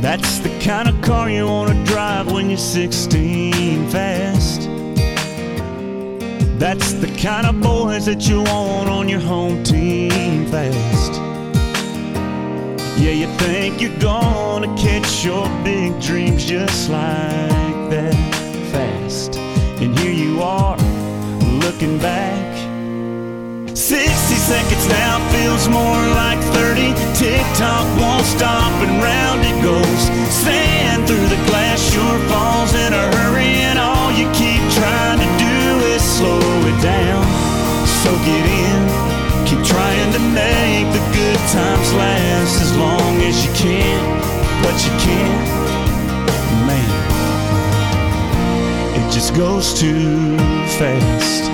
That's the kind of car you want to drive when you're 16 fast. That's the kind of boys that you want on your home team fast. Yeah, you think you're gonna catch your big dreams just like that fast. And here you are, looking back. 60 seconds now feels more like 30. Tick-tock won't stop and round it goes. Sand through the glass sure falls in a hurry, and all you keep trying to do is slow it down. Soak it in, keep trying to make the good times last as long as you can, but you can't. Man, it just goes too fast.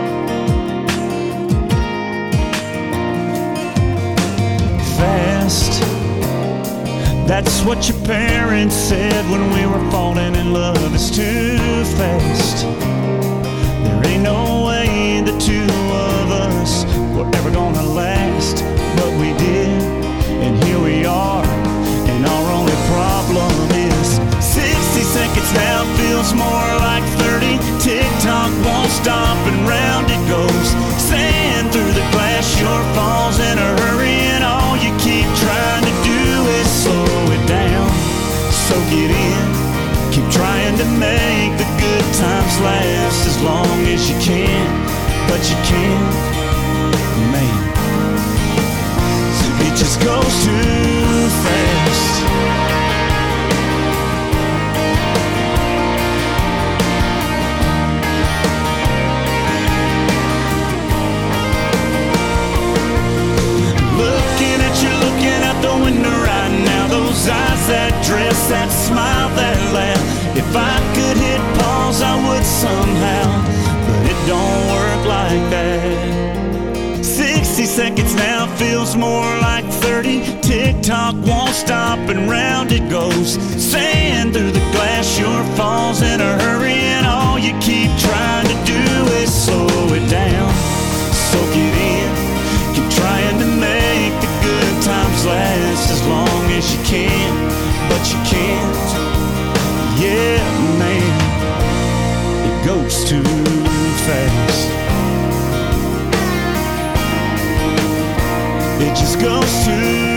Fast. That's what your parents said when we were falling in love. It's too fast. There ain't no way the two of us were ever gonna last, but we did, and here we are, and our only problem is 60 seconds now feels more like 30. Tick-tock won't stop and round it goes. Sand through the glass sure falls in a hurry, and all you keep trying to do is slow it down. Soak it in, keep trying to make the good times last as long as you can, but you can't. Man, it just goes too fast. Looking out the window right now, those eyes, that dress, that smile, that laugh. If I could hit pause, I would somehow, but it don't work like that. 60 seconds now feels more like 30. Tick-tock won't stop and round it goes. Sand through the glass sure falls in a hurry, and all you keep trying to do is slow it down. Soak it in, keep trying to make the good times last as long as you can, but you can't. Yeah, man, it goes too fast. It just goes too